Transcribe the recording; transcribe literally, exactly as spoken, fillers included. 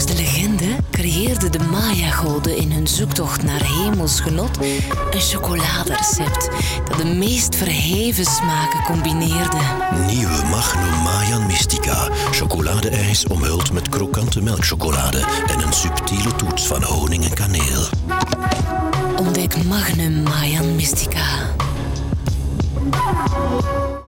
Volgens de legende creëerden de Maya-goden in hun zoektocht naar hemels genot een chocoladerecept dat de meest verheven smaken combineerde. Nieuwe Magnum Mayan Mystica. Chocoladeijs omhuld met krokante melkchocolade en een subtiele toets van honing en kaneel. Ontdek Magnum Mayan Mystica.